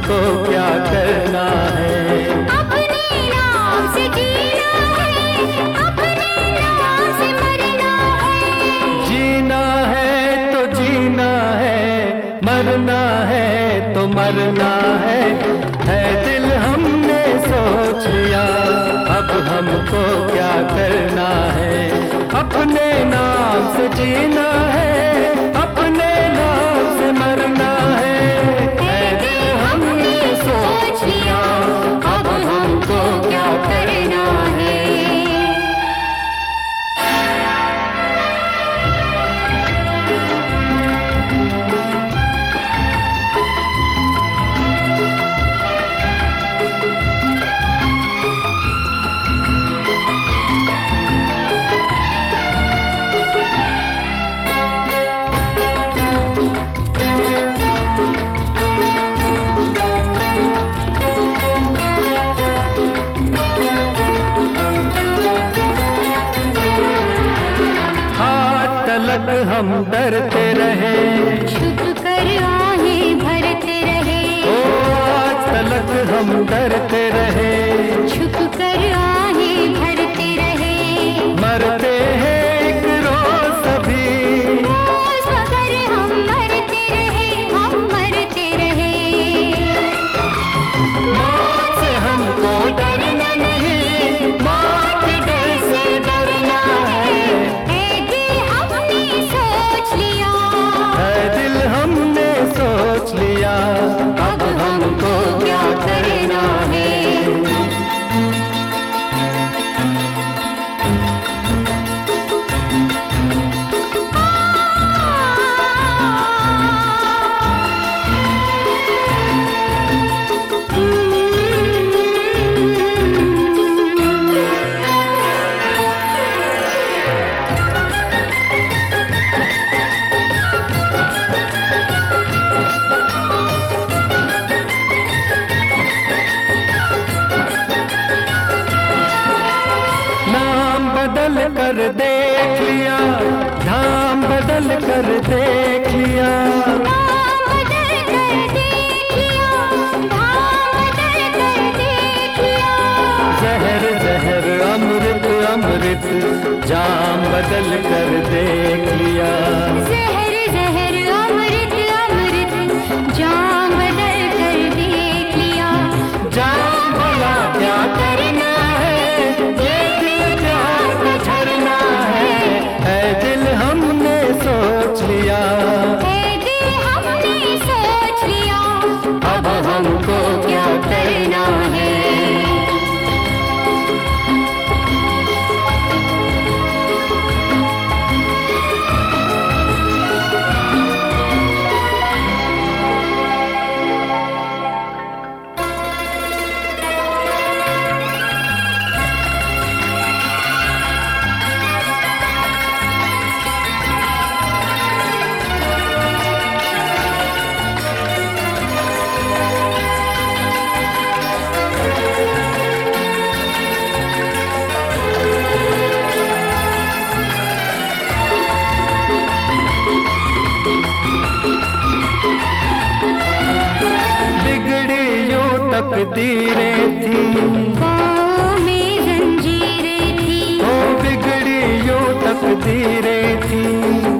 हमको क्या करना है। अपने नाम से जीना है, अपने नाम से मरना है। जीना है तो जीना है, मरना है तो मरना है दिल हमने सोच लिया, अब हमको क्या करना है। अपने नाम से जीना है, अपने नाम से मरना है दिल हमने सोच लिया, अब हमको क्या करना है। तलक हम डरते रहे, छुप कर आहें भरते रहे। ओ आज तलक हम डरते रहे, छुप कर आहें भरते रहे। मरते हैं एक रोज सभी, रोज मगर हम मरते रहे, हम मरते रहे। मौत से हमको डरना नहीं, मौत के डर से डरना है दिल हमने सोच लिया, अब हमको क्या करना है। बदल कर देख लिया, धाम बदल कर देख लिया, नाम बदल कर देख लिया, नाम बदल कर देख लिया। जहर जहर अमृत अमृत जाम बदल कर देख लिया। जहर जहर अमृत अमृत जाम बदल कर देख लिया। जाम भला क्या करना है, दिल हमने सोच लिया, दिल हमने सोच लिया, अब हमको क्या करना है। तकदीरें थी, पाँव में जंजीरें थी। ओ बिगड़ी यूं तकदीरें थी।